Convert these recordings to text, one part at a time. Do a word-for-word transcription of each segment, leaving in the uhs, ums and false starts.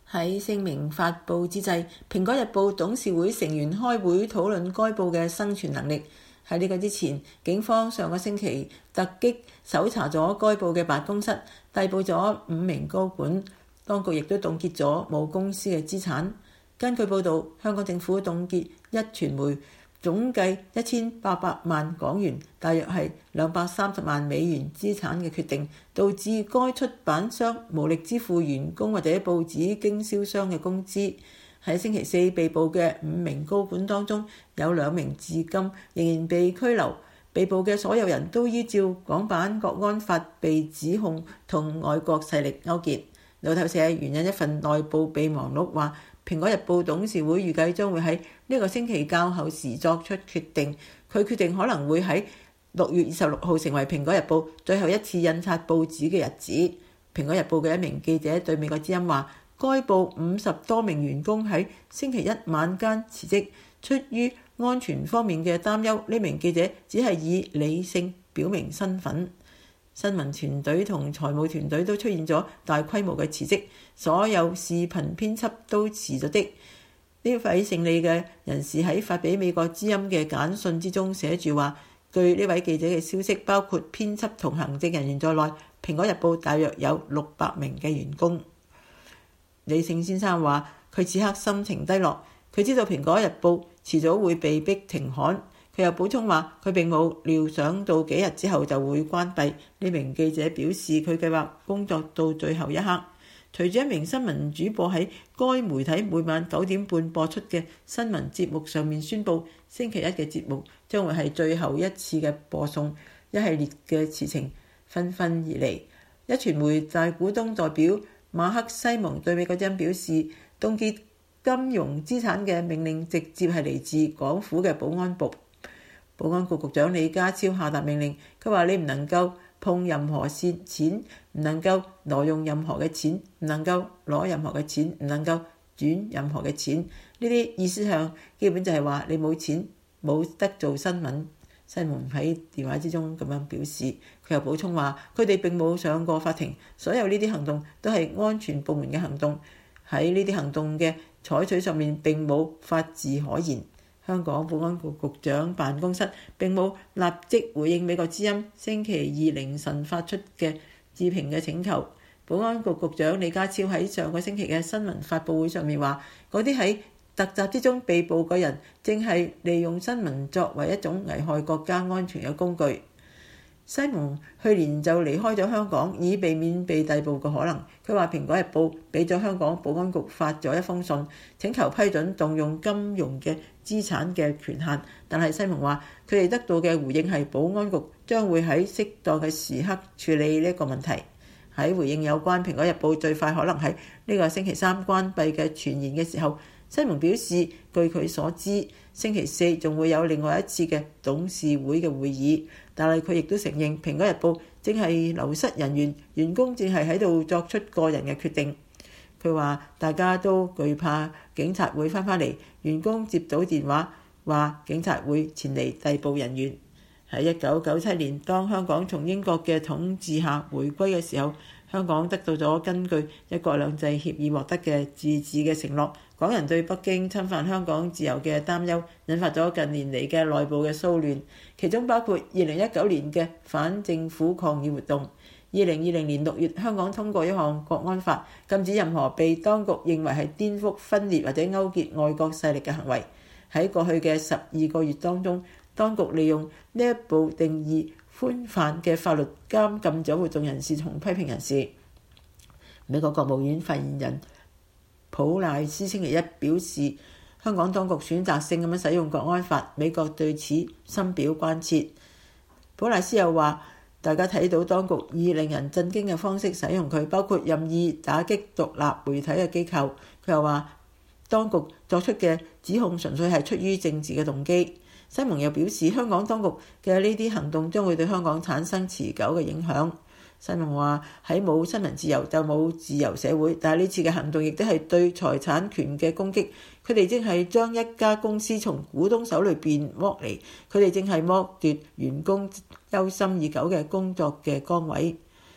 喺聲明發布之際，蘋果日報董事會成員開會討論該報嘅生存能力。喺呢個之前，警方上個星期突擊搜查咗該報嘅辦公室，逮捕咗五名高管。當局亦都凍結咗母公司嘅資產。根據報導，香港政府凍結一傳媒總計一千八百萬港元，大約係兩百三十萬美元資產嘅決定，導致該出版商無力支付員工或者報紙經銷商嘅工資。喺星期四被捕嘅五名高管當中，有兩名至今仍然被拘留。被捕嘅所有人都依照港版國安法被指控同外國勢力勾結。路透社援引一份內部備忘錄話，蘋果日報董事會預計將會喺呢個星期較後時作出決定。佢決定可能會喺六月二十六號成為蘋果日報最後一次印刷報紙嘅日子。蘋果日報嘅一名記者對美國之音話，該報五十多名員工喺星期一晚間辭職，出於安全方面嘅擔憂，呢名記者只係以理性表明身份。新聞團隊同財務團隊都出現咗大規模嘅辭職，所有視頻編輯都辭咗職。呢位勝利嘅人士喺發俾美國之音嘅簡訊之中寫住話，據呢位記者嘅消息，包括編輯同行政人員在內，蘋果日報大約有六百名嘅員工。李勝先生話，佢此刻心情低落，佢知道蘋果日報遲早會被逼停刊。佢又補充話，佢並冇料想到幾日之後就會關閉。呢名記者表示，佢計劃工作到最後一刻。隨住一名新聞主播喺該媒體每晚九點半播出嘅新聞節目上面宣布，星期一嘅節目將會係最後一次嘅播送，一系列嘅事情紛紛而嚟。一傳媒大股東代表馬克西蒙對美國之音表示，凍結金融資產嘅命令直接係嚟自港府嘅保安部。保安局局長李家超下達命令，佢話你唔能夠碰任何線錢，唔能夠挪用任何嘅錢，唔能夠攞任何嘅錢，唔能夠轉任何嘅錢。呢啲意思上基本就係話你冇錢，冇得做新聞。西蒙喺電話之中咁樣表示，佢又補充話，佢哋並冇上過法庭，所有呢啲行動都係安全部門嘅行動，喺呢啲行動嘅採取上面並冇法治可言。香港保安局局長辦公室並冇立即回應美國之音星期二凌晨發出嘅置評嘅請求。保安局局長李家超喺上個星期嘅新聞發佈會上面話，嗰啲喺突襲之中被捕嘅人正係利用新聞作為一種危害國家安全嘅工具。西蒙去年就離開咗香港，以避免被逮捕嘅可能。佢話蘋果日報俾咗香港保安局發咗一封信，請求批准動用金融嘅資產嘅權限，但係西蒙話佢哋得到嘅回應係保安局將會喺適當嘅時刻處理呢個問題。喺回應有關蘋果日報最快可能喺呢個星期三關閉嘅傳言嘅時候，西蒙表示，據佢所知，星期四仲會有另外一次嘅董事會嘅會議，但係佢亦都承認蘋果日報正係流失人員，員工正係喺度作出個人嘅決定。佢話大家都懼怕警察會翻返嚟，員工接到電話話警察會前嚟逮捕人員。喺一九九七年，當香港從英國嘅統治下回歸嘅時候，香港得到咗根據一國兩制協議獲得嘅自治嘅承諾。港人對北京侵犯香港自由嘅擔憂，引發咗近年嚟嘅內部嘅騷亂，其中包括二零一九年嘅反政府抗議活動。二零二零年六月，香港通過一項國安法，禁止任何被當局認為係顛覆、分裂或者勾結外國勢力嘅行為。喺過去嘅十二個月當中，當局利用呢一部定義寬泛嘅法律監禁咗活動人士同批評人士。美國國務院發言人普賴斯星期一表示，香港當局選擇性咁樣使用國安法，美國對此深表關切。普賴斯又話，大家睇到當局以令人震驚嘅方式使用佢，包括任意打擊獨立媒體嘅機構。佢又話，當局作出嘅指控純粹係出於政治嘅動機。西蒙又表示，香港當局嘅呢啲行動將會對香港產生持久嘅影響。西蒙話，喺冇新聞自由就冇自由社會，但係呢次嘅行動亦都係對財產權嘅攻擊。佢哋正係將一家公司從股東手裏邊剝離，佢哋正係剝奪員工憂心已久嘅工作嘅崗位。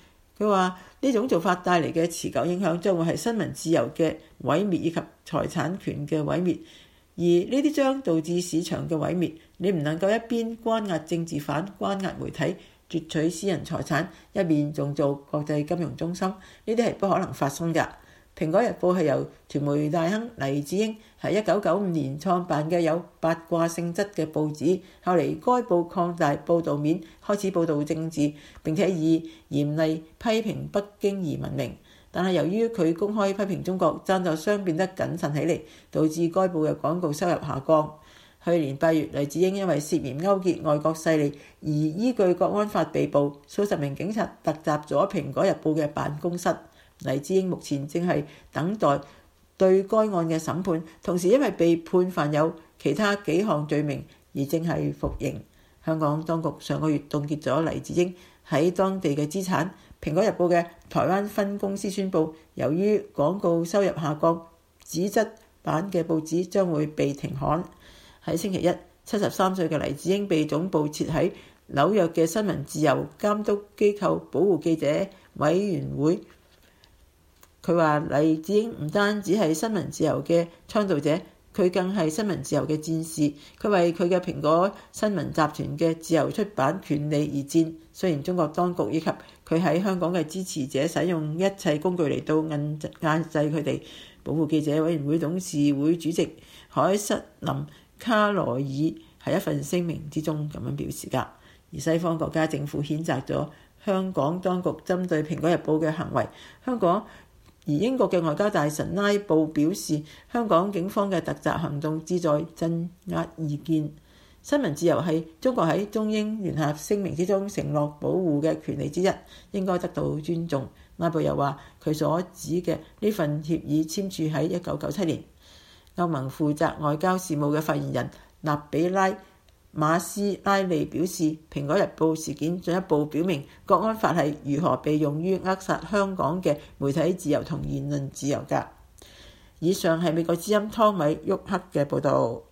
佢話呢種做法帶嚟嘅持久影響將會係新聞自由嘅毀滅以及財產權嘅毀滅，而呢啲將導致市場嘅毀滅。你唔能夠一邊關押政治犯、關押媒體、奪取私人財產，一邊仲做國際金融中心，呢啲係不可能發生㗎。蘋果日報係由傳媒大亨黎智英喺一九九五年創辦嘅有八卦性質嘅報紙，後嚟該報擴大報導面，開始報導政治，並且以嚴厲批評北京而聞名。但係由於佢公開批評中國，贊助商變得謹慎起嚟，導致該報嘅廣告收入下降。去年八月，黎智英因為涉嫌勾結外國勢力而依據國安法被捕，數十名警察突襲咗蘋果日報嘅辦公室。黎智英目前正係等待對該案嘅審判，同時因為被判犯有其他幾項罪名而正係服刑。香港當局上個月凍結咗黎智英喺當地嘅資產。蘋果日報嘅台灣分公司宣布，由於廣告收入下降，紙質版嘅報紙將會被停刊。喺星期一，七十三歲嘅黎智英被總部設喺紐約嘅新聞自由監督機構保護記者委員會。佢話黎智英唔單止係新聞自由嘅倡導者，佢更係新聞自由嘅戰士。佢為佢嘅蘋果新聞集團嘅自由出版權利而戰。雖然中國當局以及佢喺香港嘅支持者使用一切工具嚟到壓制壓制佢哋，保護記者委員會董事會主席凱瑟琳卡羅爾喺一份聲明之中咁樣表示㗎。而西方國家政府譴責咗香港當局針對蘋果日報嘅行為。香港而英國嘅外交大臣拉布表示，香港警方嘅突襲行動旨在鎮壓異見。新聞自由係中國喺中英聯合聲明之中承諾保護嘅權利之一，應該得到尊重。拉布又話，佢所指嘅呢份協議簽署喺一九九七年。歐盟負責外交事務嘅發言人納比拉馬斯拉利表示，蘋果日報事件進一步表明國安法係如何被用於扼殺香港嘅媒體自由同言論自由㗎。以上係美國之音湯米沃克嘅報導。